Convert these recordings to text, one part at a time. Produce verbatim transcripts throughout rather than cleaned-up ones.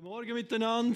Morgen miteinander.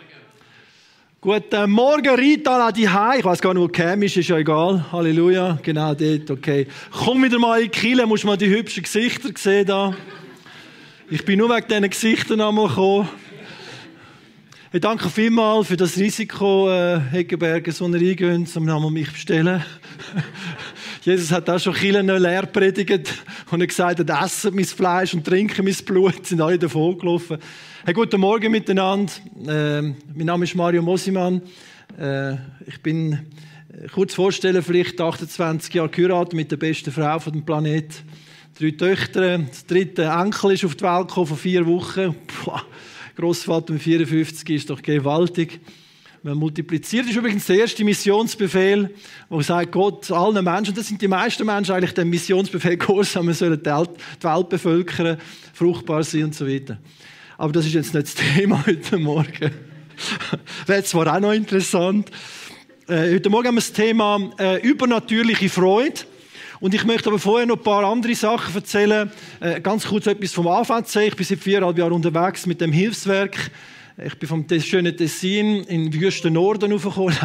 Guten Morgen, Rita, die Hai. Ich weiß gar nicht, wo du ist, ist ja egal. Halleluja, genau dort, okay. Komm wieder mal in die Kirche, musst mal die hübschen Gesichter sehen da. Ich bin nur wegen diesen Gesichtern einmal gekommen. Ich danke vielmals für das Risiko, äh, Heckenberger, so eine reingehen, um einmal mich bestellen. Jesus hat auch schon Kirchen leer predigt und er gesagt hat, essen mein Fleisch und trinken mein Blut, sind alle davon gelaufen. Hey, guten Morgen miteinander. Äh, mein Name ist Mario Mosimann. Äh, ich bin, äh, kurz vorstellen, vielleicht achtundzwanzig Jahre geheiratet mit der besten Frau von dem Planeten. Drei Töchter. Das dritte Enkel ist auf die Welt gekommen vor vier Wochen. Puh, Grossvater mit vierundfünfzig ist doch gewaltig. Man multipliziert. Das ist übrigens der erste Missionsbefehl, wo sagt Gott allen Menschen, und das sind die meisten Menschen eigentlich dem Missionsbefehl gehorsam, wir sollen die Welt, die Welt bevölkern, fruchtbar sein und so weiter. Aber das ist jetzt nicht das Thema heute Morgen. Wäre zwar auch noch interessant. Äh, heute Morgen haben wir das Thema äh, übernatürliche Freude. Und ich möchte aber vorher noch ein paar andere Sachen erzählen. Äh, ganz kurz etwas vom A V C. Ich bin seit viereinhalb Jahren unterwegs mit dem Hilfswerk. Ich bin vom schönen Tessin in den wüsten Norden raufgekommen.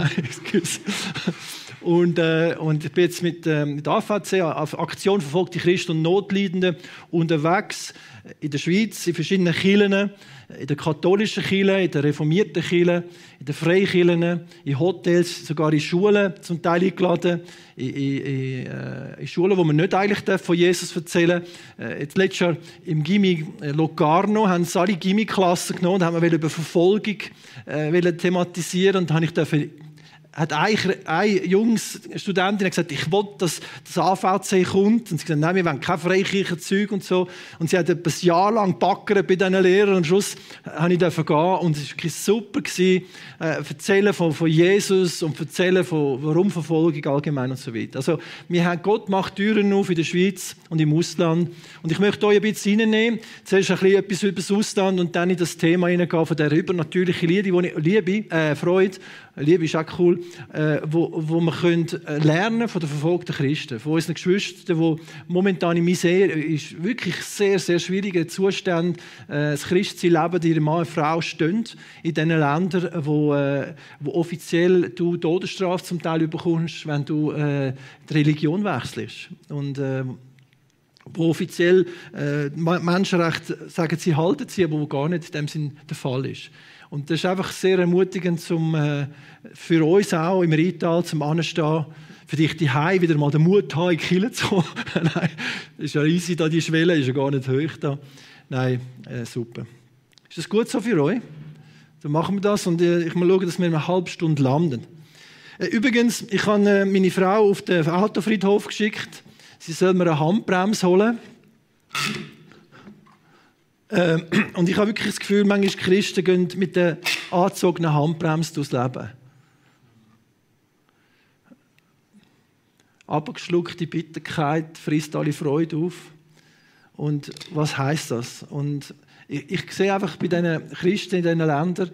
und, äh, und ich bin jetzt mit, äh, mit A V C, Aktion verfolgte Christen und Notleidende, unterwegs in der Schweiz, in verschiedenen Kirchen, in der katholischen Kirche, in der reformierten Kirche, in den Freikirchen, in Hotels, sogar in Schulen zum Teil eingeladen, in, in, in, in Schulen, wo man nicht eigentlich von Jesus erzählen darf. Jetzt letztes Jahr im Gimmi Locarno haben sie alle Gimmi-Klassen genommen und haben über Verfolgung äh, thematisieren und habe ich dürfen hat eigentlich eine junge Studentin gesagt, ich will, dass das A V C kommt. Und sie gesagt, nein, wir wollen kein Freikirchenzeug und so. Und sie hat etwa ein Jahr lang backern bei diesen Lehrern. Und am Schluss durfte ich gehen. Und es war super, äh, erzählen von, von Jesus und erzählen von warum Verfolgung allgemein und so weiter. Also, wir haben Gott macht Türen auf in der Schweiz und im Ausland. Und ich möchte euch ein bisschen reinnehmen. Zuerst ein bisschen etwas über das Ausland und dann in das Thema hineingehen von der übernatürlichen Liebe, die ich, Liebe, äh, Freude, Liebe ist auch cool, äh, wo, wo wir können lernen von den verfolgten Christen, von unseren Geschwistern, die momentan in Misere ist wirklich sehr, sehr schwieriger Zustand, äh, das Christsein leben, ihre Mann und Frau stehen in diesen Ländern, wo, äh, wo offiziell du Todesstrafe zum Teil bekommst, wenn du äh, die Religion wechselst. Und äh, wo offiziell äh, Menschenrechte sagen, sie halten sie, aber wo gar nicht in dem Sinn der Fall ist. Und das ist einfach sehr ermutigend zum, äh, für uns auch im Rital zum Anstehen, für dich die Hause wieder mal den Mut haben, in die Kirche zu kommen. Nein, das ist ja easy, da die Schwelle ist ja gar nicht hoch da. Nein, äh, super. Ist das gut so für euch? Dann machen wir das und äh, ich mal schauen, dass wir in einer halben Stunde landen. Äh, übrigens, ich habe äh, meine Frau auf den Autofriedhof geschickt. Sie soll mir eine Handbremse holen. Ähm, und ich habe wirklich das Gefühl, manchmal Christen gehen mit der angezogenen Handbremse durchs Leben. Abgeschluckte Bitterkeit frisst alle Freude auf. Und was heisst das? Und ich, ich sehe einfach bei diesen Christen in diesen Ländern,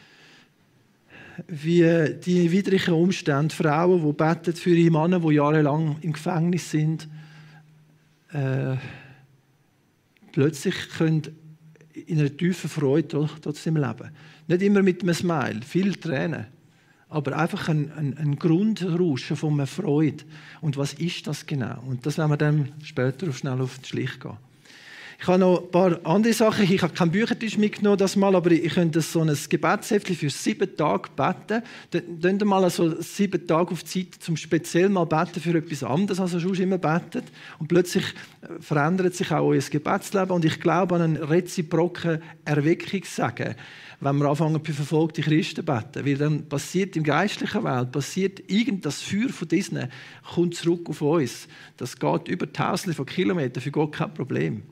wie die widrigen Umstände, Frauen, die beten für ihre Männer, die jahrelang im Gefängnis sind, äh, plötzlich können in einer tiefen Freude trotzdem leben. Nicht immer mit einem Smile, viel Tränen, aber einfach ein, ein, ein Grundrauschen von einer Freude. Und was ist das genau? Und das werden wir dann später schnell auf den Schlich gehen. Ich habe noch ein paar andere Sachen. Ich habe keinen Büchertisch mitgenommen, das mal, aber ich könnte so ein Gebetshäftchen für sieben Tage beten. Dann mal also sieben Tage auf die Zeit, zum speziell mal beten für etwas anderes, als ihr sonst immer betet. Und plötzlich verändert sich auch euer Gebetsleben. Und ich glaube an einen reziproken Erweckungssegen, wenn wir anfangen, für verfolgte Christen zu beten. Weil dann passiert im geistlichen Welt, passiert irgend das Feuer von diesen, kommt zurück auf uns. Das geht über Tausende von Kilometern, für Gott kein Problem.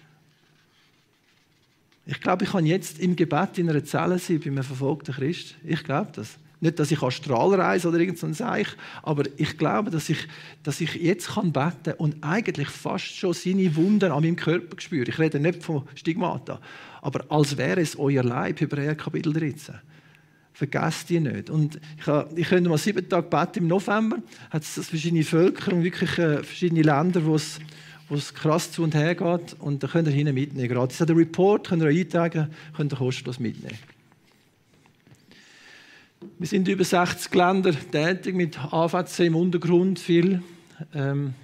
Ich glaube, ich kann jetzt im Gebet in einer Zelle sein bei einem verfolgten Christ. Ich glaube das. Nicht, dass ich astral reise oder irgend so ein Seich, aber ich glaube, dass ich, dass ich jetzt kann beten und eigentlich fast schon seine Wunden an meinem Körper spüre. Ich rede nicht von Stigmata, aber als wäre es euer Leib, Hebräer Kapitel dreizehn. Vergesst die nicht. Und ich, habe, ich könnte mal sieben Tage beten im November. Hat es verschiedene Völker und wirklich äh, verschiedene Länder, wo es wo es krass zu und her geht. Und da könnt ihr hinten mitnehmen. Gratis. Den Report könnt ihr euch eintragen, könnt ihr kostenlos mitnehmen. Wir sind in über sechzig Ländern tätig, mit A V C im Untergrund viel. Ähm,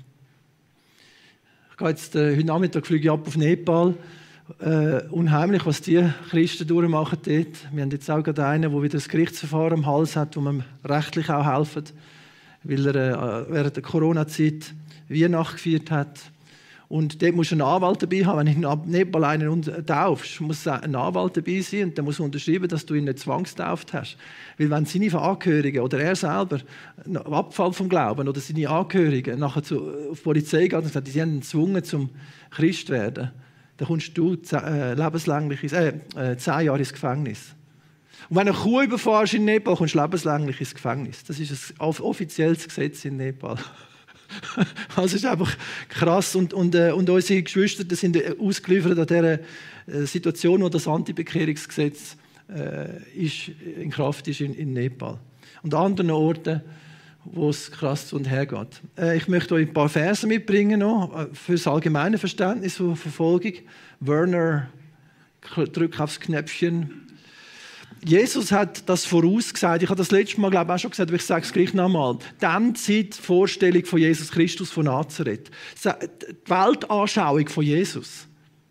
ich gehe jetzt, äh, heute Nachmittag fliege ich ab auf Nepal. Äh, unheimlich, was die Christen durchmachen dort. Wir haben jetzt auch gerade einen, der wieder das Gerichtsverfahren am Hals hat, wo man rechtlich auch helfen, weil er äh, während der Corona-Zeit Weihnachten gefeiert hat. Und dort musst du einen Anwalt dabei haben. Wenn du in Nepal einen taufst, muss ein Anwalt dabei sein und der muss unterschreiben, dass du ihn nicht zwangstauft hast. Weil wenn seine Angehörigen oder er selber Abfall vom Glauben oder seine Angehörigen nachher zu, auf die Polizei gehen und sagen, sie haben ihn gezwungen, zum Christ zu werden, dann kommst du äh, lebenslänglich ins, äh, äh, zehn Jahre ins Gefängnis. Und wenn du eine Kuh überfährst in Nepal, kommst du lebenslänglich ins Gefängnis. Das ist ein offizielles Gesetz in Nepal. Also ist einfach krass. Und, und, äh, und unsere Geschwister sind ausgeliefert an dieser äh, Situation, wo das Antibekehrungsgesetz äh, ist, in Kraft ist in, in Nepal. Und an anderen Orten, wo es krass zu und her geht. Äh, ich möchte euch ein paar Verse mitbringen noch, äh, für das allgemeine Verständnis von Verfolgung. Werner, drück aufs Knöpfchen. Jesus hat das vorausgesagt. Ich habe das letzte Mal, glaube ich, auch schon gesagt, aber ich sage es gleich nochmal. Die Endzeit-Vorstellung von Jesus Christus von Nazareth. Die Weltanschauung von Jesus.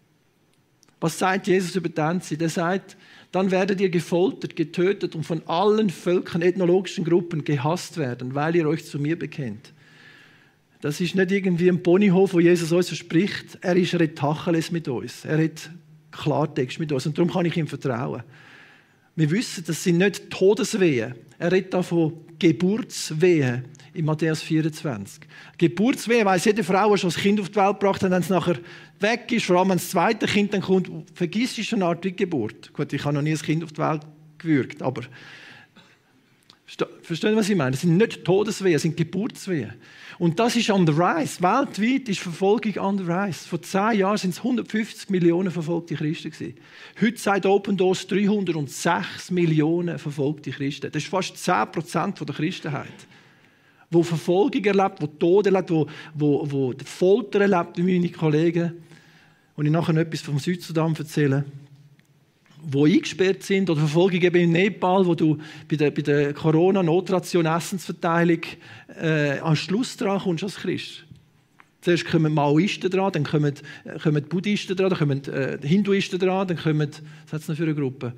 Was sagt Jesus über die Endzeit? Er sagt, dann werdet ihr gefoltert, getötet und von allen Völkern, ethnologischen Gruppen gehasst werden, weil ihr euch zu mir bekennt. Das ist nicht irgendwie ein Ponyhof, wo Jesus uns verspricht. Er ist Tacheles mit uns. Er hat Klartext mit uns. Und darum kann ich ihm vertrauen. Wir wissen, das sind nicht Todeswehen. Er redet da von Geburtswehen in Matthäus vierundzwanzig. Geburtswehen weiss jede Frau, die schon das Kind auf die Welt gebracht hat, wenn es nachher weg ist, vor allem wenn das zweite Kind dann kommt, vergiss es eine Art wie Geburt. Gut, ich habe noch nie ein Kind auf die Welt gewürgt, aber verstehen Sie, was ich meine? Das sind nicht Todeswehen, das sind Geburtswehen. Und das ist on the rise. Weltweit ist Verfolgung on the rise. Vor zehn Jahren waren es hundertfünfzig Millionen verfolgte Christen gewesen. Heute sagt Open Doors dreihundertsechs Millionen verfolgte Christen. Das ist fast zehn Prozent der Christenheit. Wo Verfolgung erlebt, wo Tod erlebt, wo, wo, wo Folter erlebt, wie meine Kollegen. Und ich nachher noch etwas vom Südsudan erzähle. Wo eingesperrt sind, oder Verfolgung eben in Nepal, wo du bei der, bei der Corona-Notration Essensverteilung äh, am Schluss dran kommst als Christ. Zuerst kommen Maoisten dran, dann kommen, kommen Buddhisten dran, dann kommen äh, Hinduisten dran, dann kommen, was hat es noch für eine Gruppe?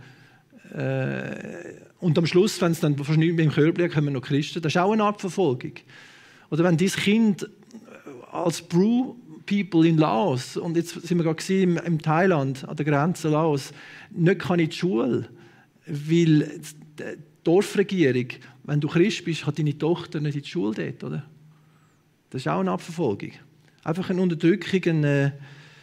Äh, und am Schluss, wenn es dann fast nicht mehr im Körper liegt, kommen noch Christen. Das ist auch eine Art Verfolgung. Oder wenn dein Kind als Brew People in Laos, und jetzt sind wir gerade im, im Thailand, an der Grenze Laos, nicht kann in die Schule, weil die Dorfregierung, wenn du Christ bist, hat deine Tochter nicht in die Schule dort, oder? Das ist auch eine Abverfolgung. Einfach eine Unterdrückung, eine,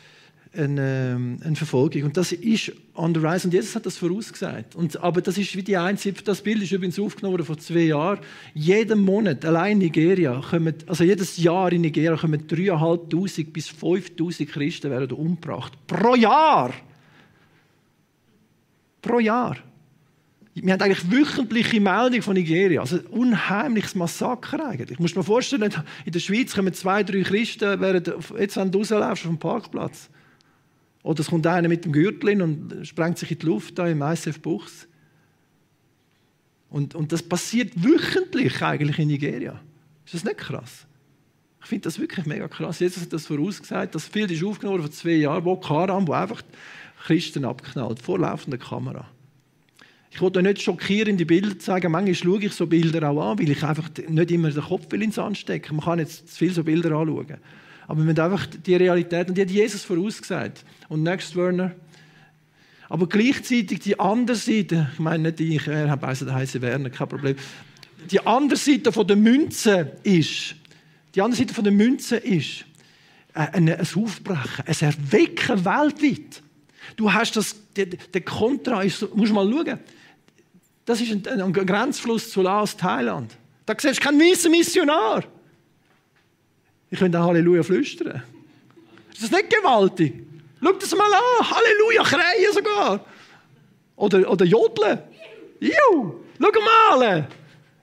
eine, eine Verfolgung. Und das ist on the rise. Und Jesus hat das vorausgesagt. Und, aber das ist wie die einzige, das Bild ist übrigens aufgenommen worden vor zwei Jahren. Jeden Monat, allein in Nigeria, kommen, also jedes Jahr in Nigeria kommen dreitausendfünfhundert bis fünftausend Christen werden umgebracht. Pro Jahr! Pro Jahr. Wir haben eigentlich wöchentliche Meldungen von Nigeria. Also ein unheimliches Massaker eigentlich. Ich muss mir vorstellen, in der Schweiz kommen zwei, drei Christen, während, jetzt wenn du rausläufst auf dem Parkplatz. Oder es kommt einer mit dem Gürtel und sprengt sich in die Luft da im I C F Buchs. Und, und das passiert wöchentlich eigentlich in Nigeria. Ist das nicht krass? Ich finde das wirklich mega krass. Jesus hat das vorausgesagt. Das Bild ist aufgenommen vor zwei Jahren, wo Karam, wo einfach Christen abknallt, vor laufender Kamera. Ich wollte euch nicht schockierende Bilder zeigen. Manchmal schaue ich so Bilder auch an, weil ich einfach nicht immer den Kopf will ins Sand stecken. Man kann jetzt zu viel so Bilder anschauen. Aber wir müssen einfach die Realität, und die hat Jesus vorausgesagt. Und next, Werner. Aber gleichzeitig die andere Seite, ich meine nicht ich, er hat besser den heißen Werner, kein Problem. Die andere Seite von der Münze ist, die andere Seite von der Münze ist ein, ein Aufbrechen, ein Erwecken weltweit. Du hast das, der, der Kontra ist, musst mal schauen. Das ist ein, ein Grenzfluss zu Laos, Thailand. Da siehst du keinen weißen Missionar. Ich könnte auch Halleluja flüstern. Ist das nicht gewaltig? Schau das mal an. Halleluja, kreien sogar. Oder, oder jodeln. Juhu, schau mal.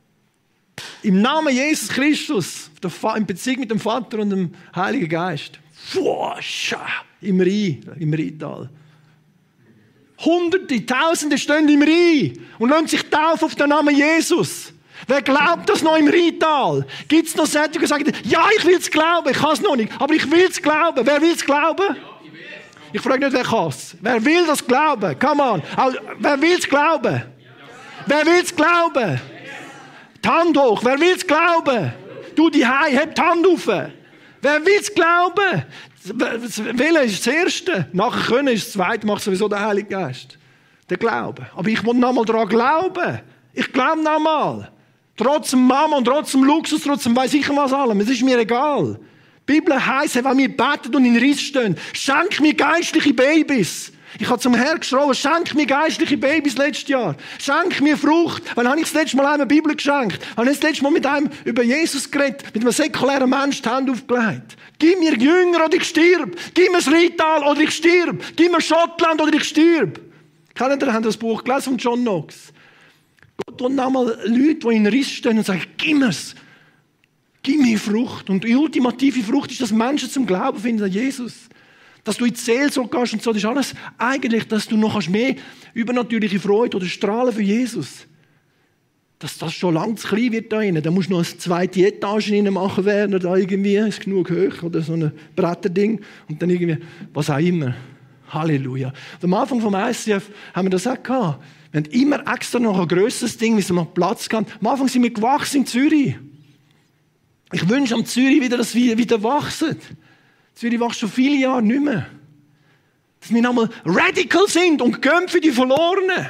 Im Namen Jesus Christus, in Beziehung mit dem Vater und dem Heiligen Geist. Boah, im Rhein, im Rheintal. Hunderte, Tausende stehen im Rhein und lassen sich taufen auf den Namen Jesus. Wer glaubt das noch im Rheintal? Gibt es noch solche, die sagen, ja, ich will es glauben, ich kann es noch nicht, aber ich will es glauben. Wer will es glauben? Ich frage nicht, wer kann es. Wer will das glauben? Come on. Also, wer will es glauben? Wer will es glauben? Die Hand hoch. Wer will es glauben? Du die Hei, heb die Hand auf. Wer will es glauben? Wählen ist das Erste. Nachher können ist das Zweite, macht sowieso der Heilige Geist. Der Glaube. Aber ich will noch mal daran glauben. Ich glaube noch mal. Trotz dem Mama und trotz dem Luxus, trotz dem weiss ich was allem. Es ist mir egal. Die Bibel heisst, wenn wir beten und in Riss stehen, schenk mir geistliche Babys. Ich habe zum Herrn geschrien, schenk mir geistliche Babys letztes Jahr. Schenk mir Frucht. Wann habe ich das letzte Mal eine Bibel geschenkt? Habe ich das letzte Mal mit einem über Jesus geredet? Mit einem säkulären Menschen die Hand aufgelegt? Gib mir Jünger oder ich stirb. Gib mir das Rheintal oder ich stirb. Gib mir Schottland oder ich stirb. Kennt ihr, haben das Buch gelesen von John Knox? Gott und nochmal Leute, die in Riss stehen und sagen, gib mir's. Gib mir Frucht. Und die ultimative Frucht ist, dass Menschen zum Glauben finden an Jesus. Dass du in die Seelsorge gehst und so, das ist alles eigentlich, dass du noch mehr übernatürliche Freude oder strahlen für Jesus. Dass das schon lang zu klein wird da innen. Da musst du noch eine zweite Etage rein machen werden, da irgendwie, ist genug hoch, oder so ein Bretterding. Und dann irgendwie, was auch immer. Halleluja. Und am Anfang vom I C F haben wir das auch gehabt. Wir haben immer extra noch ein grösseres Ding, wie es mal Platz kann. Am Anfang sind wir gewachsen in Zürich. Ich wünsche am Zürich wieder, dass wir wieder wachsen. Zürich wächst schon viele Jahre nicht mehr. Dass wir nochmal radical sind und gehen für die Verlorenen.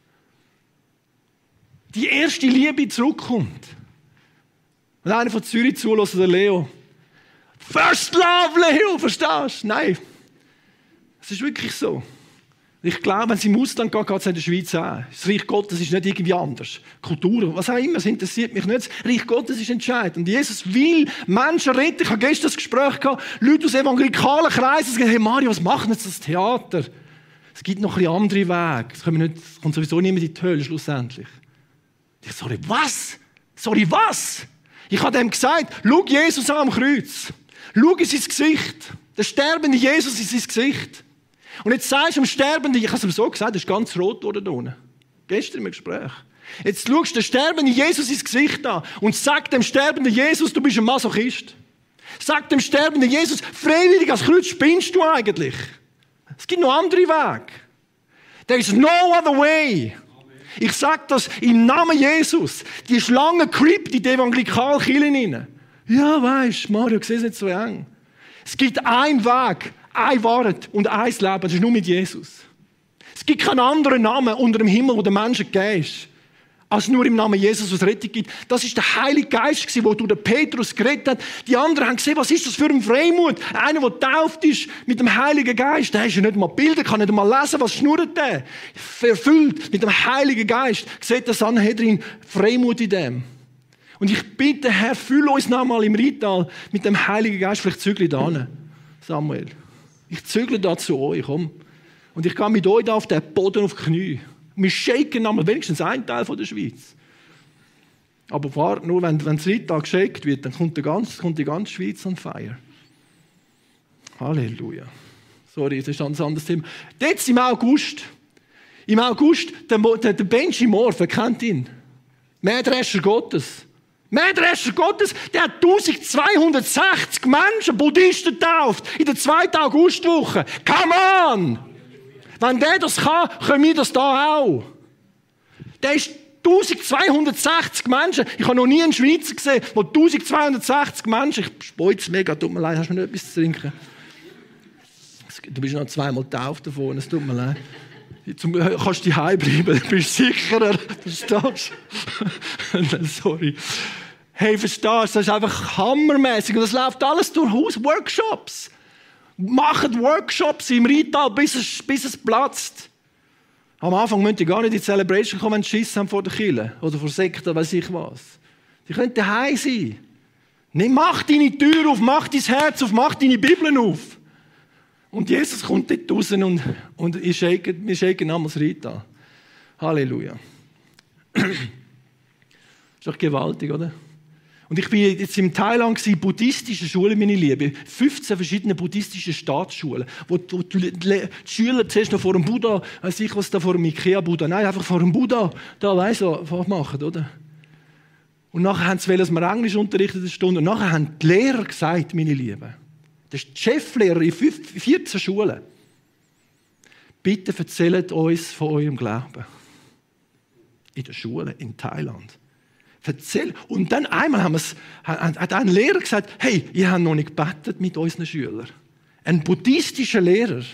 Die erste Liebe zurückkommt. Wenn einer von Zürich zulässt, der Leo. First love, Leo, verstehst du? Nein. Es ist wirklich so. Ich glaube, wenn es im Ausland geht, geht es in der Schweiz auch. Das Reich Gottes ist nicht irgendwie anders. Kultur, was auch immer, das interessiert mich nicht. Das Reich Gottes ist entscheidend. Und Jesus will Menschen retten. Ich habe gestern das Gespräch gehabt, Leute aus evangelikalen Kreisen sagen, hey Mario, was macht jetzt das Theater? Es gibt noch ein bisschen andere Wege. Es kommt sowieso niemand in die Hölle, schlussendlich. Ich sorry, was? Sorry, was? Ich habe dem gesagt, schau Jesus an am Kreuz. Schau in sein Gesicht. Der sterbende Jesus in sein Gesicht. Und jetzt sagst du dem Sterbenden, ich habe es ihm so gesagt, das ist ganz rot geworden da unten. Gestern im Gespräch. Jetzt schaust du den sterbenden Jesus ins Gesicht an und sag dem sterbenden Jesus, du bist ein Masochist. Sag dem sterbenden Jesus, freiwillig als Kreuz spinnst du eigentlich. Es gibt noch andere Wege. There is no other way. Ich sage das im Namen Jesus. Die Schlange creept in die evangelikale Kirche rein. Ja, weisst, Mario, ich sehe es nicht so eng. Es gibt einen Weg, eine Wahrheit und ein Leben. Das ist nur mit Jesus. Es gibt keinen anderen Namen unter dem Himmel, wo der Menschen gegeben ist, als nur im Namen Jesus, was Rettung gibt. Das ist der Heilige Geist, der durch den Petrus geredet hat. Die anderen haben gesehen, was ist das für ein Freimut? Einer, der getauft ist mit dem Heiligen Geist, der ist ja nicht mal Bilder, kann nicht mal lesen, was schnurrt der? Verfüllt mit dem Heiligen Geist. Seht das Sanhedrin, Freimut in dem. Und ich bitte, Herr, fülle uns nochmal im Rheintal mit dem Heiligen Geist. Vielleicht zügle ich da hin, Samuel. Ich zügle da zu euch, komm. Und ich gehe mit euch da auf den Boden auf die Knie. Wir shaken nochmal, wenigstens ein Teil von der Schweiz. Aber warte nur, wenn, wenn das Rheintal geshakt wird, dann kommt die, ganze, kommt die ganze Schweiz on fire. Halleluja. Sorry, das ist ein anderes Thema. Jetzt im August, im August, der, der, der Benji Moore, wer kennt ihn? Mähdrescher Gottes. Mähdrescher Gottes, der hat eintausendzweihundertsechzig Menschen, Buddhisten getauft, in der zweiten Augustwoche. Come on! Wenn der das kann, können wir das da auch. Der ist eintausendzweihundertsechzig Menschen. Ich habe noch nie einen Schweizer gesehen, wo eintausendzweihundertsechzig Menschen, ich speuz mega, tut mir leid, hast du noch etwas zu trinken? Du bist noch zweimal getauft davon, es tut mir leid. Zum, kannst du daheim bleiben, du bist sicherer. Verstehst du? Sorry. Hey, verstehst du? Das ist einfach hammermäßig. Und das läuft alles durch Haus. Workshops. Macht Workshops im Rheintal, bis es, bis es platzt. Am Anfang müsst ihr gar nicht in die Celebration kommen, wenn sie Schiss haben vor der Kirche. Oder vor Sekten, weiss ich was. Die können daheim sein. Nimm, mach deine Tür auf, mach dein Herz auf, mach deine Bibeln auf. Und Jesus kommt dort raus und, und wir shaken, wir shaken damals Rita. Halleluja. Das ist doch gewaltig, oder? Und ich bin jetzt in Thailand in buddhistischen Schulen, meine Liebe. fünfzehn verschiedene buddhistische Staatsschulen, wo, wo die, die Schüler zuerst noch vor dem Buddha, weiß ich was da vor dem Ikea-Buddha, nein, einfach vor dem Buddha, da weiss was machen, oder? Und nachher haben sie wollen, dass wir Englisch unterrichten, eine Stunde. Und nachher haben die Lehrer gesagt, meine Lieben, das ist die Cheflehrer in vierzehn Schulen, bitte erzählt uns von eurem Glauben. In der Schule in Thailand. Erzähl. Und dann einmal haben wir's, hat ein Lehrer gesagt, hey, ihr habt noch nicht gebetet mit unseren Schülern. Ein buddhistischer Lehrer.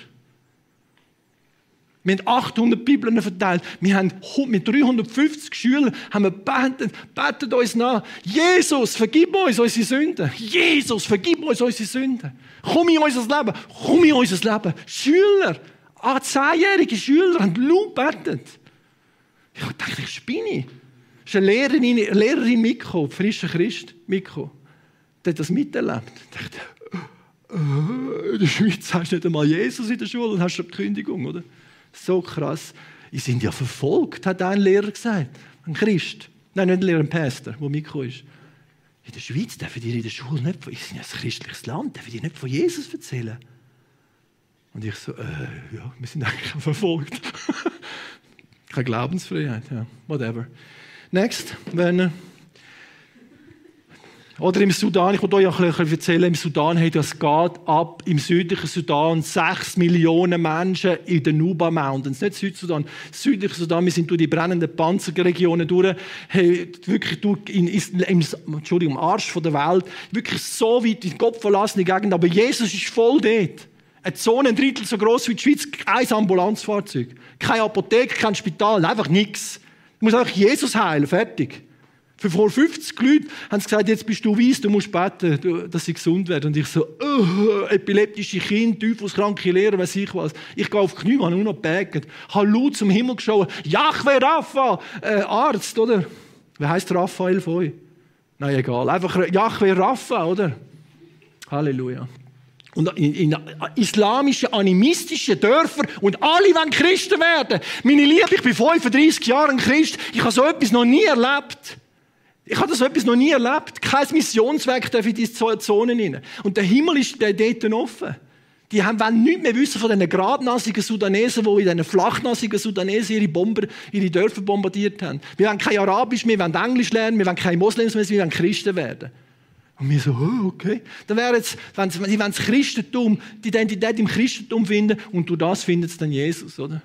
Wir haben achthundert Bibeln verteilt. Wir haben mit dreihundertfünfzig Schülern haben wir gebetet, betet uns nach. Jesus, vergib uns unsere Sünden. Jesus, vergib uns unsere Sünden. Komm in unser Leben. Komm in unser Leben. Schüler, ah, zehnjährige Schüler haben laut gebetet. Ich dachte, ich spinne. Es ist eine Lehrerin, eine Lehrerin mitgekommen, frischer Christ mitgekommen. Die hat das miterlebt. Ich dachte, äh, in der Schweiz hast du nicht einmal Jesus in der Schule und hast schon die Kündigung, oder? So krass. Die sind ja verfolgt, hat ein Lehrer gesagt. Ein Christ. Nein, nicht ein Lehrer, ein Pastor, der mitgekommen ist. In der Schweiz dürfen die in der Schule nicht, wir sind ja ein christliches Land, dürfen die nicht von Jesus erzählen. Und ich so, äh, ja, wir sind eigentlich verfolgt. Keine Glaubensfreiheit, ja, whatever. Next, Werner. Oder im Sudan, ich will euch auch ein bisschen erzählen, im Sudan hey, das geht ab, im südlichen Sudan, sechs Millionen Menschen in den Nuba Mountains, nicht Südsudan, südlicher Sudan, wir sind durch die brennenden Panzerregionen durch, hey, wirklich durch in, in, im, Entschuldigung, am Arsch der Welt, wirklich so weit in die gottverlassene Gegend, aber Jesus ist voll dort. Eine Zone, ein Drittel so gross wie die Schweiz, kein Ambulanzfahrzeug, keine Apotheke, kein Spital, einfach nichts. Du musst einfach Jesus heilen, fertig. Für vor fünfzig Leuten haben sie gesagt, jetzt bist du weiss, du musst beten, dass sie gesund werden. Und ich so, oh, epileptische Kinder, teufelskranke Lehrer, weiss ich was. Ich gehe auf die Knie, habe nur noch gebetet, habe laut zum Himmel geschaut. Jahwe Rapha, äh, Arzt, oder? Wer heisst Raphael von euch? Nein, egal. Einfach Jahwe Rapha, oder? Halleluja. Und in, in islamische, animistische Dörfer und alle wollen Christen werden. Meine Liebe, ich bin fünfunddreissig Jahre ein Christ. Ich habe so etwas noch nie erlebt. Ich habe so etwas noch nie erlebt. Kein Missionswerk darf in diese Zonen rein. Und der Himmel ist dort offen. Die haben, wollen nichts mehr wissen von diesen gradnasigen Sudanesen, die in diesen flachnasigen Sudanesen ihre Bomber, ihre Dörfer bombardiert haben. Wir wollen kein Arabisch mehr, wir wollen Englisch lernen, wir wollen keine Moslems mehr, wir wollen Christen werden. Und wir so, oh, okay. Dann wäre jetzt, wenn sie, wenn sie das Christentum, die Identität im Christentum finden, und durch das findet sie dann Jesus, oder?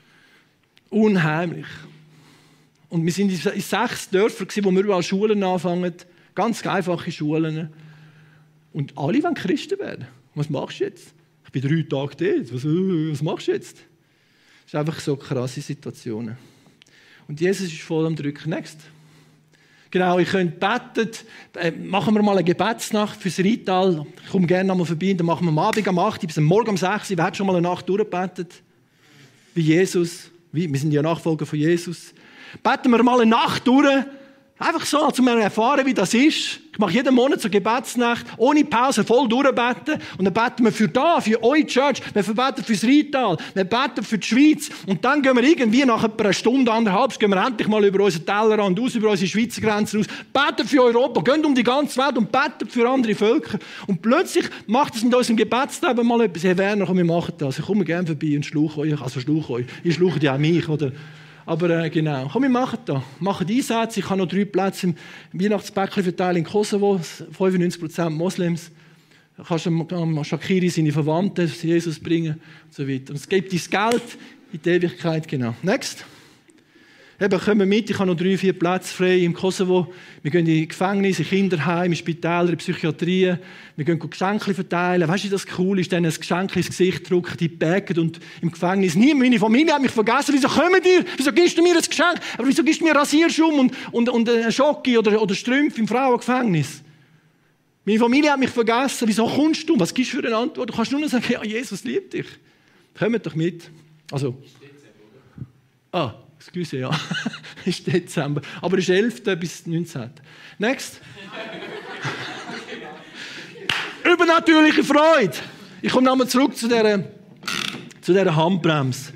Unheimlich. Und wir sind in sechs Dörfern, wo wir überall Schulen anfangen, ganz einfache Schulen. Und alle wollen Christen werden. Was machst du jetzt? Ich bin drei Tage dort. Was, was machst du jetzt? Das ist einfach so krasse Situationen. Und Jesus ist voll am Drücken. Next. Genau, ihr könnt beten. Äh, machen wir mal eine Gebetsnacht fürs Rital. Ich komme gerne nochmal vorbei. Dann machen wir am Abend um acht bis am Morgen um sechs. Wer hat schon mal eine Nacht durchgebetet? Wie Jesus. Wie? Wir sind ja Nachfolger von Jesus. Beten wir mal eine Nacht durch. Einfach so, als wir erfahren, wie das ist. Ich mache jeden Monat so Gebetsnacht, ohne Pause, voll durchbeten. Und dann beten wir für da, für eure Church. Wir beten fürs Rital. Wir beten für die Schweiz. Und dann gehen wir irgendwie nach etwa einer Stunde, anderthalb, gehen wir endlich mal über unseren Tellerrand aus, über unsere Schweizer Grenzen aus. Beten für Europa, gehen um die ganze Welt und beten für andere Völker. Und plötzlich macht es mit unserem Gebetsleben mal etwas. Hey Werner, komm, wir machen das. Ich komme gerne vorbei und schlauche euch. Also schlauche euch. Ihr schlaucht ja auch mich, oder? Aber äh, genau, komm, wir machen das. Machen die Einsätze. Ich habe noch drei Plätze im Weihnachtsbäckchen verteilen in Kosovo, fünfundneunzig Prozent Moslems. Da kannst du Shakiri seine Verwandten Jesus bringen und so weiter. Und es gibt dein Geld in die Ewigkeit, genau. Next. Eben, kommen wir mit, ich habe noch drei, vier Plätze frei im Kosovo. Wir gehen in Gefängnisse, in Kinderheime, in Spitäler, in Psychiatrie. Wir gehen Geschenke verteilen. Weißt du, das cool ist, denen ein Geschenk ins Gesicht drücken, die backen und im Gefängnis. Nie, meine Familie hat mich vergessen. Wieso kommen die? Wieso gibst du mir ein Geschenk? Aber wieso gibst du mir Rasierschaum und, und, und einen Schocki oder, oder Strümpfe im Frauengefängnis? Meine Familie hat mich vergessen. Wieso kommst du? Was gibst du für eine Antwort? Du kannst nur noch sagen, ja, Jesus liebt dich. Kommt doch mit. Also. Ah. Excuse, ja. Ist Dezember. Aber es ist elfter bis neunzehnten Next. Übernatürliche Freude. Ich komme nochmal zurück zu dieser, zu dieser Handbremse.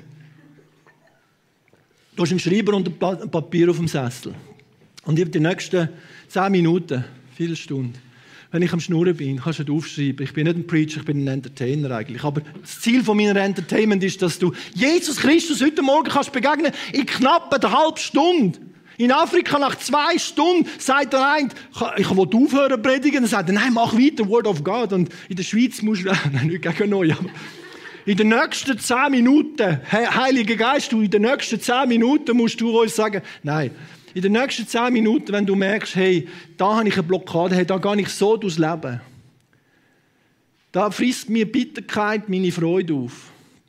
Du hast einen Schreiber und ein Papier auf dem Sessel. Und ich habe die nächsten zehn Minuten viele Stunden. Wenn ich am Schnurren bin, kannst du nicht aufschreiben. Ich bin nicht ein Preacher, ich bin ein Entertainer eigentlich. Aber das Ziel von meiner Entertainment ist, dass du Jesus Christus heute Morgen kannst begegnen in knapp einer halben Stunde. In Afrika nach zwei Stunden sagt der eine, ich will aufhören zu predigen. Dann sagt er, nein, mach weiter, Word of God. Und in der Schweiz musst du, nein, nicht gegen euch, aber in den nächsten zehn Minuten, Heiliger Geist, du, in den nächsten zehn Minuten musst du uns sagen, nein, in den nächsten zehn Minuten, wenn du merkst, hey, da habe ich eine Blockade, hey, da gehe ich so durchs Leben. Da frisst mir Bitterkeit meine Freude auf.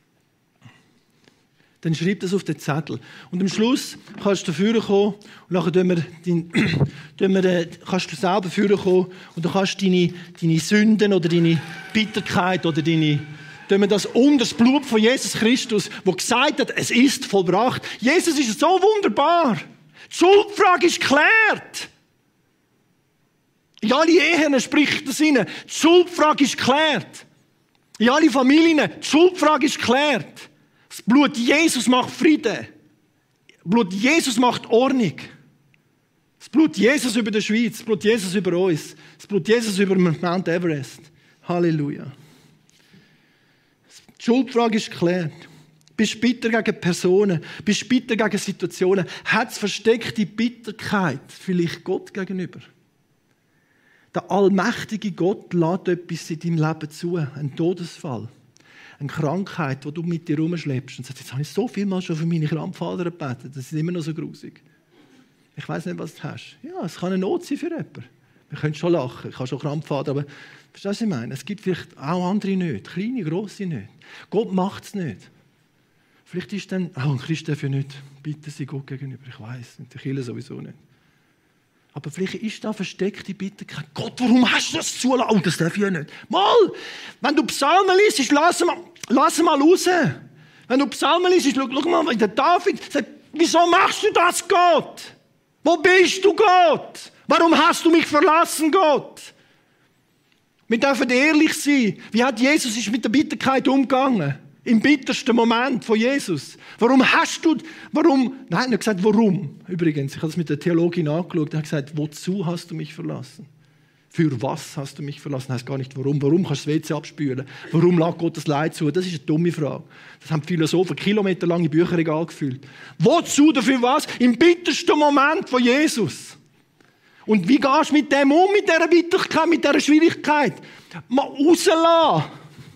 Dann schreib das auf den Zettel. Und am Schluss kannst du dafür kommen und nachher tun wir dein, tun wir, äh, kannst du selber dafür kommen und dann kannst du deine, deine Sünden oder deine Bitterkeit oder deine tun wir das unter das Blut von Jesus Christus, wo gesagt hat, es ist vollbracht. Jesus ist so wunderbar. Die Schuldfrage ist geklärt. In alle Ehen spricht das rein. Die Schuldfrage ist geklärt. In alle Familien, die Schuldfrage ist geklärt. Das Blut Jesus macht Frieden. Das Blut Jesus macht Ordnung. Das Blut Jesus über die Schweiz, das Blut Jesus über uns, das Blut Jesus über Mount Everest. Halleluja. Die Schuldfrage ist geklärt. Bist bitter gegen Personen, bist bitter gegen Situationen. Hat es versteckte Bitterkeit vielleicht Gott gegenüber? Der allmächtige Gott lässt etwas in deinem Leben zu, ein Todesfall. Eine Krankheit, die du mit dir rumschleppst und sagst, jetzt habe ich so viel Mal schon für meine Krampfader gebetet, das ist immer noch so grusig. Ich weiss nicht, was du hast. Ja, es kann eine Not sein für jemanden. Wir können schon lachen, ich habe schon Krampfader, aber verstehst du, was ich meine? Es gibt vielleicht auch andere Nöte, kleine, grosse Nöte. Gott macht es nicht. Vielleicht ist dann, oh, ein Christ darf ja nicht bitter sein Gott gegenüber, ich weiss, und der Kirche sowieso nicht. Aber vielleicht ist da versteckte Bitterkeit. Gott, warum hast du das zulassen? Oh, das darf ich ja nicht. Mal, wenn du Psalmen liest, lass mal, lass mal raus. Wenn du Psalmen liest, schau, schau mal, wie der David sagt, wieso machst du das, Gott? Wo bist du, Gott? Warum hast du mich verlassen, Gott? Wir dürfen ehrlich sein. Wie hat Jesus ist mit der Bitterkeit umgegangen? Im bittersten Moment von Jesus. Warum hast du, warum, nein, er hat gesagt, warum? Übrigens, ich habe das mit der Theologin angeschaut, er hat gesagt, wozu hast du mich verlassen? Für was hast du mich verlassen? Das heißt gar nicht, warum. Warum kannst du das W C abspülen? Warum lässt Gott das Leid zu? Das ist eine dumme Frage. Das haben die Philosophen kilometerlange Bücherregal gefüllt. Wozu, dafür was? Im bittersten Moment von Jesus. Und wie gehst du mit dem um, mit dieser Bitterkeit, mit dieser Schwierigkeit? Mal rauslassen.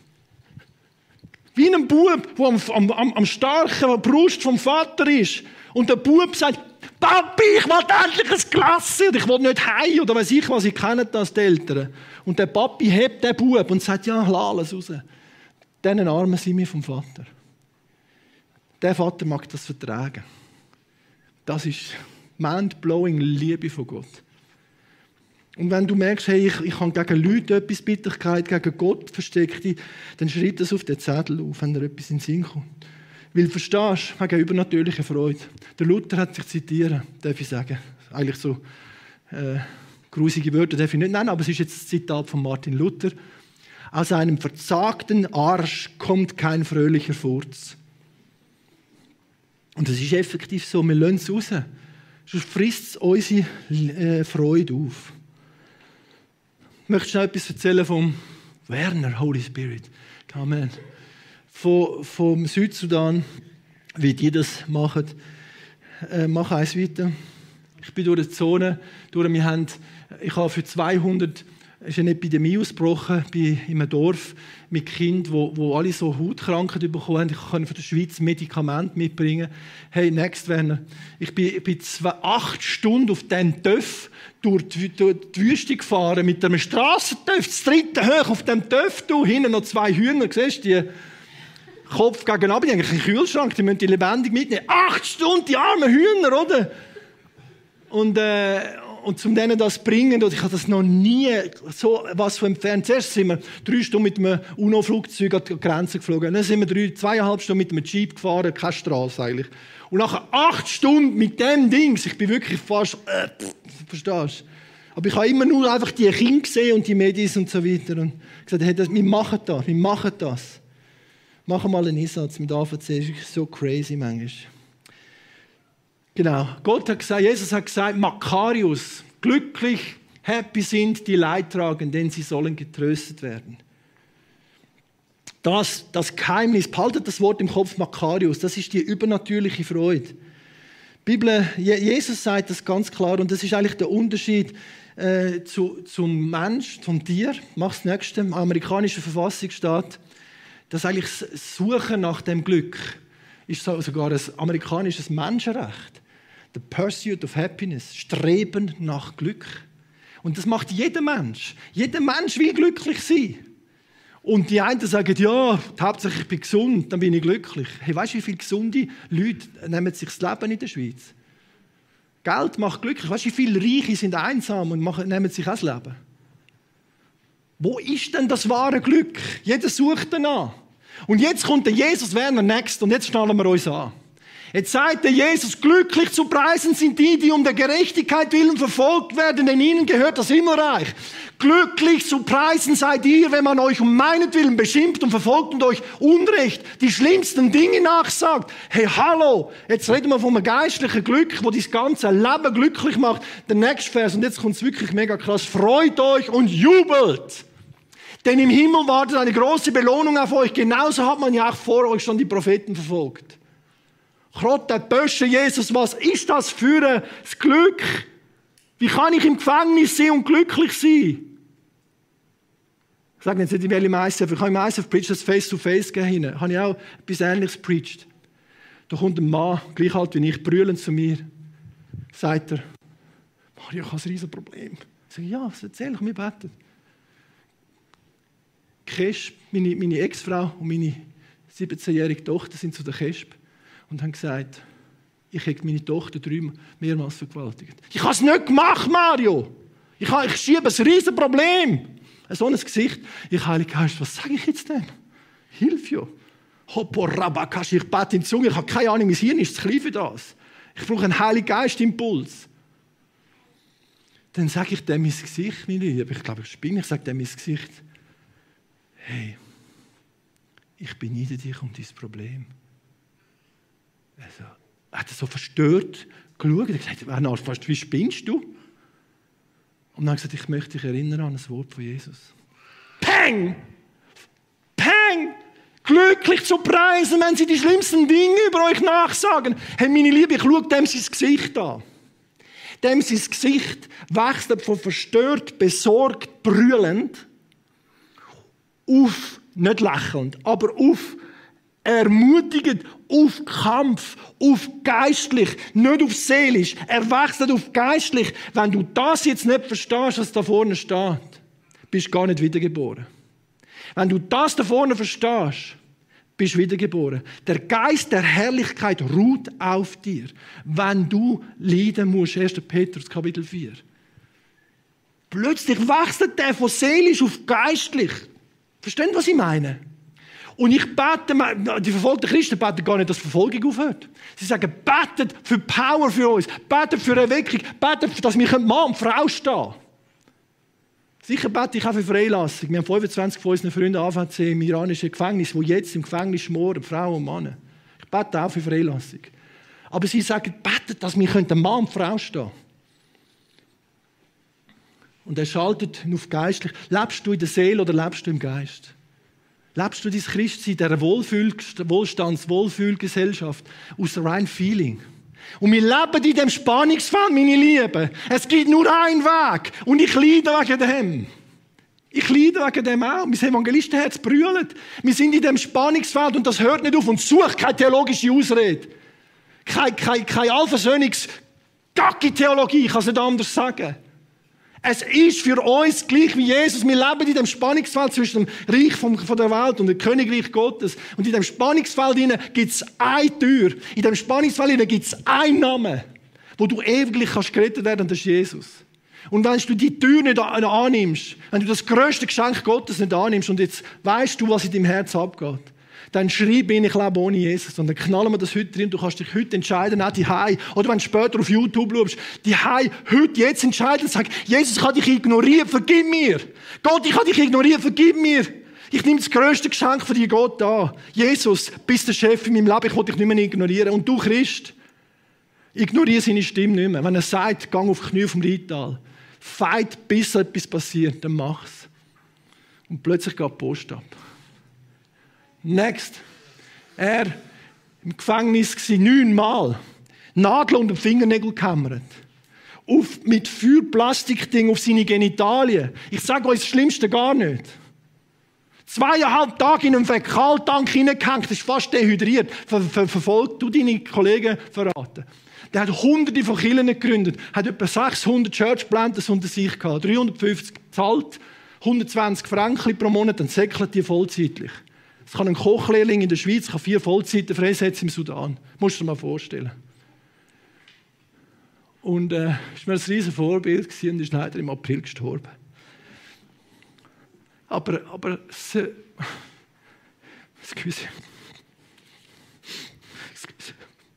Wie ein Bub, der am, am, am starken Brust vom Vater ist. Und der Bub sagt, Papi, ich will endlich ein Glas und ich will nicht heim oder weiss ich was, ich kenne das, die Eltern. Und der Papi hebt den Bub und sagt, ja, lass alles raus. Diesen Armen sind wir vom Vater. Der Vater mag das vertragen. Das ist mind-blowing Liebe von Gott. Und wenn du merkst, hey, ich, ich habe gegen Leute etwas Bitterkeit, gegen Gott versteckte, dann schreib das auf den Zettel auf, wenn dir etwas in den Sinn kommt. Weil, verstehst du, wegen übernatürlicher Freude. Der Luther hat sich zitieren, darf ich sagen. Eigentlich so äh, grusige Wörter darf ich nicht nennen, aber es ist jetzt das Zitat von Martin Luther. Aus einem verzagten Arsch kommt kein fröhlicher Furz. Und das ist effektiv so, wir lassen es raus. Sonst frisst es unsere äh, Freude auf. Ich möchte noch etwas erzählen vom Werner, Holy Spirit. Amen. Von, vom Südsudan, wie die das machen. Äh, mach eins weiter. Ich bin durch die Zone, durch, wir haben, ich habe für zweihundert, es ist eine Epidemie ausgebrochen bei, in einem Dorf mit Kindern, wo, wo alle so Hautkrankheiten bekommen haben. Ich kann von der Schweiz Medikamente mitbringen. Hey, next, Werner. Ich bin, ich bin zwei, acht Stunden auf diesem Töff durch die, durch die Wüste gefahren mit einem Strassentöff, das dritte hoch auf dem Töff, du, hinten noch zwei Hühner, siehst du, die Kopf gegen ab, die eigentlich einen Kühlschrank, die müssen die lebendig mitnehmen. Acht Stunden, die armen Hühner, oder? Und, äh, und zum denen das bringen, und ich habe das noch nie so was von entfernt. Zuerst sind wir drei Stunden mit einem UNO-Flugzeug an die Grenze geflogen. Dann sind wir drei, zweieinhalb Stunden mit einem Jeep gefahren, keine Straße eigentlich. Und nachher acht Stunden mit dem Dings, ich bin wirklich fast, äh, pff, verstehst du? Aber ich habe immer nur einfach die Kinder gesehen und die Medis und so weiter. Und gesagt, hey, das, wir machen das, wir machen das. Machen mal einen Einsatz mit A V C, das ist so crazy manchmal. Genau. Gott hat gesagt, Jesus hat gesagt, Makarios, glücklich, Happy sind die Leidtragenden, denn sie sollen getröstet werden. Das, das Geheimnis, behaltet das Wort im Kopf, Makarios, das ist die übernatürliche Freude. Die Bibel, Jesus sagt das ganz klar und das ist eigentlich der Unterschied äh, zu, zum Mensch, zum Tier. Mach das Nächste, im amerikanischen Verfassung steht, dass eigentlich das Suchen nach dem Glück ist sogar ein amerikanisches Menschenrecht. The pursuit of happiness, Streben nach Glück. Und das macht jeder Mensch. Jeder Mensch will glücklich sein. Und die einen sagen, ja, hauptsächlich ich bin gesund, dann bin ich glücklich. Hey, weißt du, wie viele gesunde Leute nehmen sich das Leben in der Schweiz? Geld macht glücklich. Weißt du, wie viele Reiche sind einsam und machen, nehmen sich auch das Leben? Wo ist denn das wahre Glück? Jeder sucht danach. Und jetzt kommt der Jesus Werner next und jetzt schnallen wir uns an. Jetzt sagt der Jesus, glücklich zu preisen sind die, die um der Gerechtigkeit willen verfolgt werden, denn ihnen gehört das Himmelreich. Glücklich zu preisen seid ihr, wenn man euch um meinetwillen beschimpft und verfolgt und euch Unrecht, die schlimmsten Dinge nachsagt. Hey, hallo, jetzt reden wir von einem geistlichen Glück, wo das ganze Leben glücklich macht. Der nächste Vers, und jetzt kommt es wirklich mega krass, freut euch und jubelt. Denn im Himmel wartet eine große Belohnung auf euch. Genauso hat man ja auch vor euch schon die Propheten verfolgt. Gott, der Bösche Jesus, was ist das für ein Glück? Wie kann ich im Gefängnis sein und glücklich sein? Ich sage jetzt nicht, ich will im I C F, ich habe im I C F preached, das Face-to-Face gehen. Da habe ich auch etwas Ähnliches preached. Da kommt ein Mann, gleich alt wie ich, brüllend zu mir. Sagt er, Mario, ich habe ein riesen Problem. Ich sage, ja, was erzähl ich, wir beten. Kesp, meine, meine Ex-Frau und meine siebzehnjährige Tochter sind zu der Kesp und haben gesagt, ich habe meine Tochter dreimal mehrmals vergewaltigt. Ich habe es nicht gemacht, Mario. Ich, habe, ich schiebe ein riesen Problem. So ein Gesicht. Ich, Heilige Geist, was sage ich jetzt denn? Hilf ja. Hoporabakash, ich bete in die Zunge. Ich habe keine Ahnung, mein Hirn ist zu klein für das. Ich brauche einen Heiligen Geist-Impuls. Dann sage ich dem ins Gesicht, meine Liebe. Ich glaube, ich spinne. Ich sage dem ins Gesicht. Hey, ich beneide dich um dein Problem. Also, er hat so verstört geschaut und gesagt, Bernhard, fast, wie spinnst du? Und dann hat er gesagt, ich möchte dich erinnern an das Wort von Jesus. Peng! Peng! Glücklich zu preisen, wenn sie die schlimmsten Dinge über euch nachsagen. Hey, meine Liebe, ich schaue dem sein Gesicht an. Dem sein Gesicht wechselt von verstört, besorgt, brüllend auf, nicht lächelnd, aber auf ermutigend, auf Kampf, auf geistlich, nicht auf seelisch. Er wechselt auf geistlich. Wenn du das jetzt nicht verstehst, was da vorne steht, bist du gar nicht wiedergeboren. Wenn du das da vorne verstehst, bist du wiedergeboren. Der Geist der Herrlichkeit ruht auf dir, wenn du leiden musst. erster Petrus, Kapitel vier. Plötzlich wechselt der von seelisch auf geistlich. Verstehen, was ich meine? Und ich bete, die verfolgten Christen beten gar nicht, dass Verfolgung aufhört. Sie sagen, betet für Power für uns, betet für Erweckung, betet, dass wir Mann und Frau stehen. Sicher bete ich auch für Freilassung. Wir haben fünfundzwanzig von unseren Freunden A V C im iranischen Gefängnis, die jetzt im Gefängnis schmoren, Frauen und Männer. Ich bete auch für Freilassung. Aber sie sagen, betet, dass wir Mann und Frau stehen. Und er schaltet auf geistlich. Lebst du in der Seele oder lebst du im Geist? Lebst du dein Christsein in dieser Wohlfühl, Wohlstands-, Wohlfühlgesellschaft aus rein Feeling? Und wir leben in dem Spannungsfeld, meine Lieben. Es gibt nur einen Weg. Und ich leide wegen dem. Ich leide wegen dem auch. Mein Evangelistenherz brüllt. Wir sind in dem Spannungsfeld und das hört nicht auf und sucht keine theologische Ausrede. Keine, keine, keine Allversöhnungs-Gacki-Theologie, ich kann es nicht anders sagen. Es ist für uns gleich wie Jesus. Wir leben in dem Spannungsfeld zwischen dem Reich von der Welt und dem Königreich Gottes. Und in dem Spannungsfeld gibt es eine Tür. In dem Spannungsfeld gibt es einen Namen, wo du ewiglich kannst gerettet werden, und das ist Jesus. Und wenn du die Tür nicht annimmst, wenn du das grösste Geschenk Gottes nicht annimmst und jetzt weißt du, was in deinem Herz abgeht, dann schreib ihn, ich lebe ohne Jesus. Und dann knallen wir das heute drin. Du kannst dich heute entscheiden, auch die Hei. Oder wenn du später auf YouTube schaust, die Hei heute, jetzt entscheiden und sagen, Jesus, ich habe dich ignoriert, vergib mir. Gott, ich habe dich ignoriert, vergib mir. Ich nehme das grösste Geschenk von dir, Gott, an. Jesus, bist der Chef in meinem Leben, ich will dich nicht mehr ignorieren. Und du, Christ, ignoriere seine Stimme nicht mehr. Wenn er sagt, geh auf die Knie vom Rheintal, fight, bis etwas passiert, dann mach's. Und plötzlich geht die Post ab. Next. Er im Gefängnis war neunmal. Nadel unter den Fingernägel gehämmert. Auf, mit Feuerplastikding auf seine Genitalien. Ich sage euch das Schlimmste gar nicht. Zweieinhalb Tage in einen Fäkaltank hineingehängt, das ist fast dehydriert. Ver, ver, verfolgt, du deine Kollegen verraten. Der hat hunderte von Kirchen gegründet, hat etwa sechshundert Church Planters unter sich gehabt, dreihundertfünfzig gezahlt, hundertzwanzig Franken pro Monat, dann säckelt die vollzeitlich. Das kann ein Kochlehrling in der Schweiz kann vier Vollzeiten freisetzen im Sudan. Musst du dir mal vorstellen. Und es äh, war mir ein riesen Vorbild und ist leider im April gestorben. Aber, aber, se, excuse. Excuse.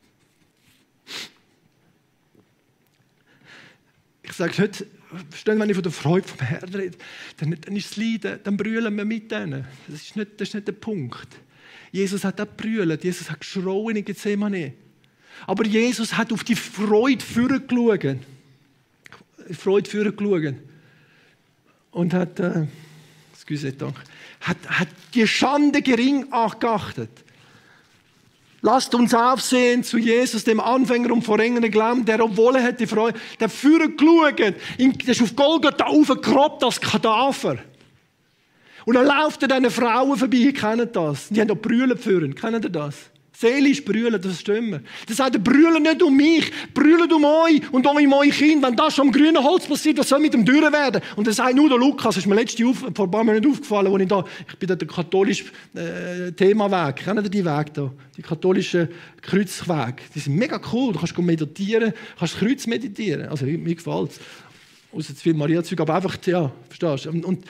Ich sage nicht, verstehen, wenn ich von der Freude vom Herrn rede, dann, dann ist das Leiden, dann brüllen wir mit denen. Das ist nicht, das ist nicht der Punkt. Jesus hat auch gebrüllt, Jesus hat geschrauen in Gethsemane. Aber Jesus hat auf die Freude vorgeschaut. Freude vorgeschaut. Und hat, äh, excuse, danke, hat, hat die Schande gering angeachtet. Lasst uns aufsehen zu Jesus, dem Anfänger und Vollender Glauben, der, obwohl er hat die Freude, der vorgeschaut, der ist auf Golgatha aufgekroppt als Kadaver. Und dann laufen diese Frauen vorbei, ihr kennt das. Die haben auch Brüllen führen, kennt ihr das? Seelisch brüllen, das stimmt. Das sagt, brüllen nicht um mich, brüllen um euch und um euch Kind. Wenn das schon am grünen Holz passiert, was soll mit dem Dürren werden? Und das sagt nur der Lukas, das ist mir letztes Jahr vor ein paar Monaten aufgefallen, als ich da, ich bin da der katholische äh, Themaweg, kennt ihr die Weg da? Die katholischen Kreuzwege. Die sind mega cool, du kannst meditieren, kannst das Kreuz meditieren. Also mir gefällt es. Außer zu viel Maria-Zeug, aber einfach, ja, verstehst du? Und, und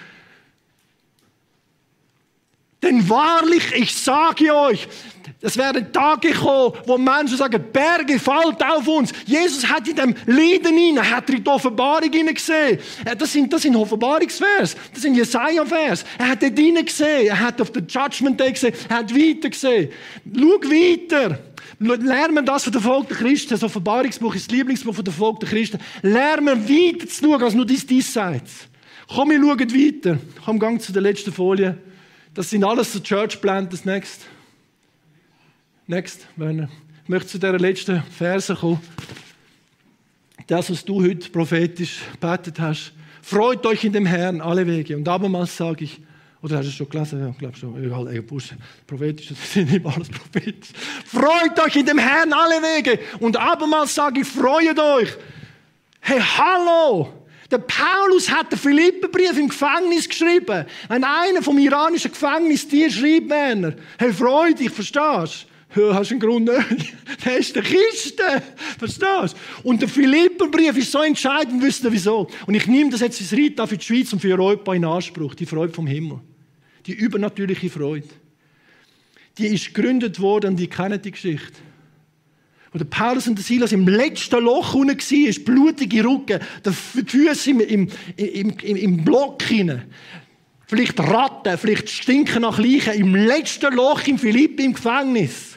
denn wahrlich, ich sage euch, es werden Tage kommen, wo Menschen sagen, Berge fallen auf uns. Jesus hat in dem Leiden hinein, hat er in die Offenbarung hinein gesehen. Das sind, das sind Offenbarungsvers, das sind Jesaja-Vers. Er hat dort hinein gesehen, er hat auf den Judgment Day gesehen, er hat weiter gesehen. Schau weiter. Lernen wir das von der Volk der Christen. Das Offenbarungsbuch ist das Lieblingsbuch von der Volk der Christen. Lernen wir weiter zu schauen, als nur dies diesseits. Komm, wir schauen weiter. Komm, gang zu der letzten Folie. Das sind alles so Church Planters. Next. Next, Werner. Ich möchte zu dieser letzten Verse kommen. Das, was du heute prophetisch gebetet hast. Freut euch in dem Herrn alle Wege. Und abermals sage ich, oder hast du es schon gelesen? Ja, ich glaube schon. Egal, ey, Busch. Prophetisch, das ist nicht alles prophetisch. Freut euch in dem Herrn alle Wege. Und abermals sage ich, freut euch. Hey, hallo! Der Paulus hat den Philipperbrief im Gefängnis geschrieben. Wenn einer vom iranischen Gefängnis dir schreibt, Werner, hey, freu dich, verstehst du? Ja, hast du einen Grund nicht? Der ist der Kiste, verstehst du? Und der Philipperbrief ist so entscheidend, wisst ihr wieso? Und ich nehme das jetzt fürs Rita, für die Schweiz und für Europa in Anspruch, die Freude vom Himmel. Die übernatürliche Freude. Die ist gegründet worden, die kennen die Geschichte. Wo der Paulus und der Silas im letzten Loch unten war, blutige Rücken, die Füße im, im, im, im, im Block hinein. Vielleicht Ratten, vielleicht stinken nach Leichen, im letzten Loch in Philippi im Gefängnis.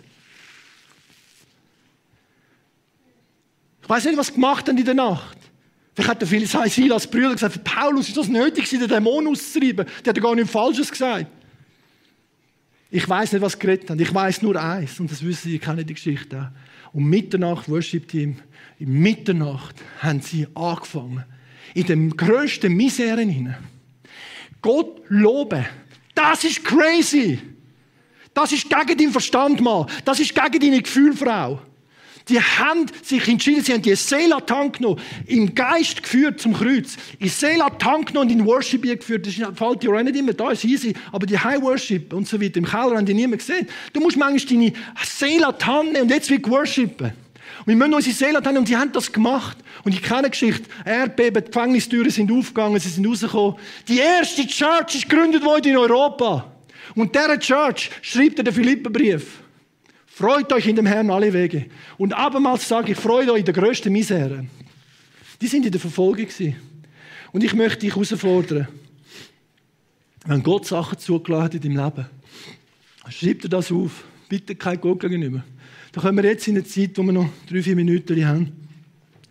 Ich weiss nicht, was sie gemacht haben in der Nacht. Vielleicht hat der Silas Brüder gesagt, für Paulus ist das nötig, den Dämon auszutreiben. Der hat ja gar nichts Falsches gesagt. Ich weiss nicht, was sie geredet haben. Ich weiss nur eins. Und das wissen Sie, ich kenne die Geschichte auch. Um Mitternacht, Worship Team, in Mitternacht haben sie angefangen, in den grössten Miseren hinein. Gott loben. Das ist crazy. Das ist gegen deinen Verstand, Mann. Das ist gegen deine Gefühle, Frau. Die haben sich entschieden, sie haben die Seele an die Hand genommen, im Geist geführt zum Kreuz. In Seele an die Hand genommen und in Worship geführt. Das fällt dir auch nicht immer, da ist easy. Aber die High Worship und so weiter, im Keller haben die niemand gesehen. Du musst manchmal deine Seele an die Hand nehmen und jetzt wird worshipen. Und wir müssen unsere Seele an die Hand nehmen und sie haben das gemacht. Und ich kenne eine Geschichte. Erdbeben, die Gefängnistüren sind aufgegangen, sie sind rausgekommen. Die erste Church ist gegründet worden in Europa. Und dieser Church schreibt er den Philipperbrief. Freut euch in dem Herrn alle Wege. Und abermals sage ich, freut euch in der grössten Misere. Die sind in der Verfolgung gewesen. Und ich möchte dich herausfordern, wenn Gott Sachen zugelassen hat in deinem Leben, schreib dir das auf. Bitte kein Gott gegenüber. Da kommen wir jetzt in eine Zeit, wo wir noch drei, vier Minuten haben.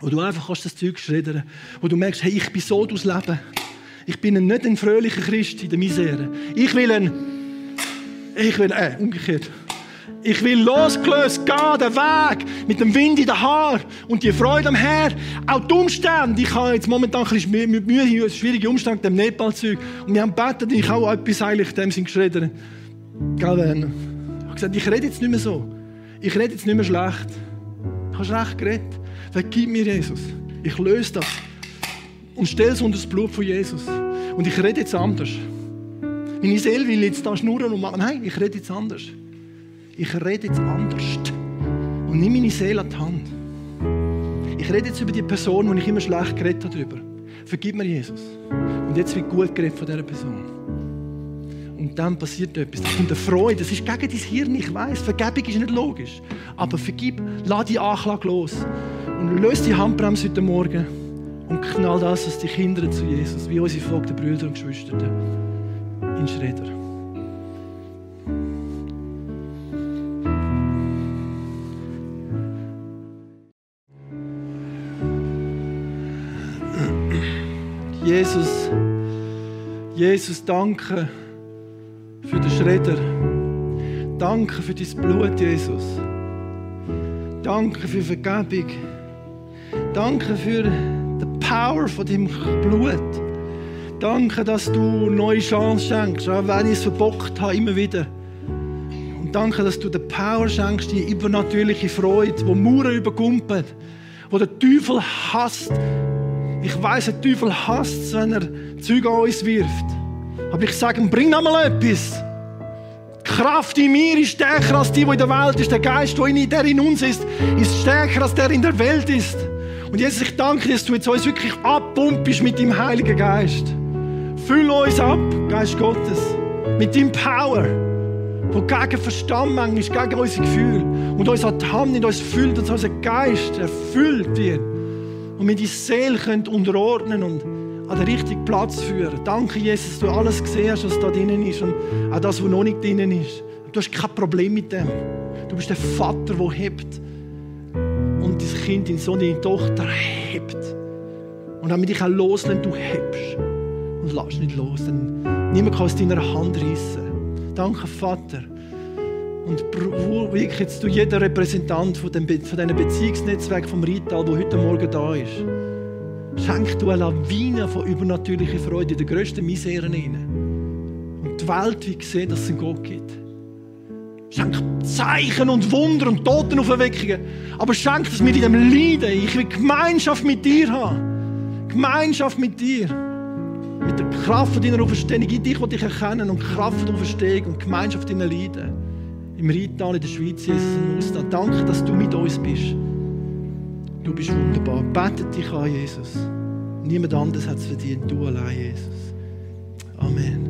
Wo du einfach kannst das Zeug schreddern, wo du merkst, hey, ich bin so durchs Leben. Ich bin nicht ein fröhlicher Christ in der Misere. Ich will ein, ich will, äh, umgekehrt. Ich will losgelöst gehen, den Weg, mit dem Wind in den Haaren und die Freude am Herrn. Auch die Umstände. Ich habe jetzt momentan ein bisschen Mühe, schwierige Umstände mit dem Nepal-Zeug. Und wir haben gebetet, ich habe auch etwas eigentlich in dem Sinn geschreddert. Gell, Werner? Ich habe gesagt, ich rede jetzt nicht mehr so. Ich rede jetzt nicht mehr schlecht. Ich habe schlecht geredet. Vergib mir, Jesus. Ich löse das. Und stelle es unter das Blut von Jesus. Und ich rede jetzt anders. Meine Seele will jetzt da schnurren und machen. Nein, ich rede jetzt anders. Ich rede jetzt anders. Und nimm meine Seele an die Hand. Ich rede jetzt über die Person, die ich immer schlecht geredet habe. Darüber. Vergib mir, Jesus. Und jetzt wird gut geredet von dieser Person. Und dann passiert etwas. Da kommt eine Freude. Das ist gegen dein Hirn, ich weiss. Vergebung ist nicht logisch. Aber vergib, lass die Anklage los. Und löse die Handbremse heute Morgen. Und knall das, was dich hindert zu Jesus. Wie unsere folgten Brüder und Geschwister in Schredder. Jesus, Jesus, danke für den Schredder. Danke für dein Blut, Jesus. Danke für Vergebung. Danke für die Power von deinem Blut. Danke, dass du eine neue Chance schenkst, auch wenn ich es verbockt habe, immer wieder. Und danke, dass du die Power schenkst, die übernatürliche Freude, die Mauern überkumpelt, die der Teufel hasst. Ich weiss, der Teufel hasst es, wenn er Zeug an uns wirft. Aber ich sage ihm, bring noch mal etwas. Die Kraft in mir ist stärker als die, die in der Welt ist. Der Geist, der in, der in uns ist, ist stärker als der in der Welt ist. Und Jesus, ich danke dir, dass du jetzt uns wirklich abpumpst mit deinem Heiligen Geist. Füll uns ab, Geist Gottes, mit deinem Power, wo gegen Verstand manchmal, gegen unsere Gefühle und uns an die Hand nimmt, uns füllt und unser Geist erfüllt wird. Und wir die Seele können unterordnen und an den richtigen Platz führen. Danke, Jesus, dass du alles gesehen hast, was da drinnen ist und auch das, was noch nicht drinnen ist. Du hast kein Problem mit dem. Du bist der Vater, der hebt und dein Kind, dein Sohn, deine Tochter hebt. Und wenn wir dich auch loslassen, du hebst und lass nicht los, dann niemand kann aus deiner Hand reissen. Danke, Vater. Und wirklich jetzt du jeder Repräsentant von dem von diesem Beziehungsnetzwerk vom Rital, der heute Morgen da ist, schenk du eine Lawine von übernatürlicher Freude in den grössten Miseren hinein. Und die Welt wird sehen, dass es einen Gott gibt. Schenk Zeichen und Wunder und Totenauferweckungen. Aber schenk, dass wir in diesem Leiden, ich will Gemeinschaft mit dir haben. Gemeinschaft mit dir. Mit der Kraft deiner Auferstehung. In dich will ich erkennen und die Kraft der Auferstehung und Gemeinschaft in deinem Leiden. Im Rital in der Schweiz, Jesus, im Ausland. Danke, dass du mit uns bist. Du bist wunderbar. Betet dich an, Jesus. Niemand anderes hat es verdient, du allein, Jesus. Amen.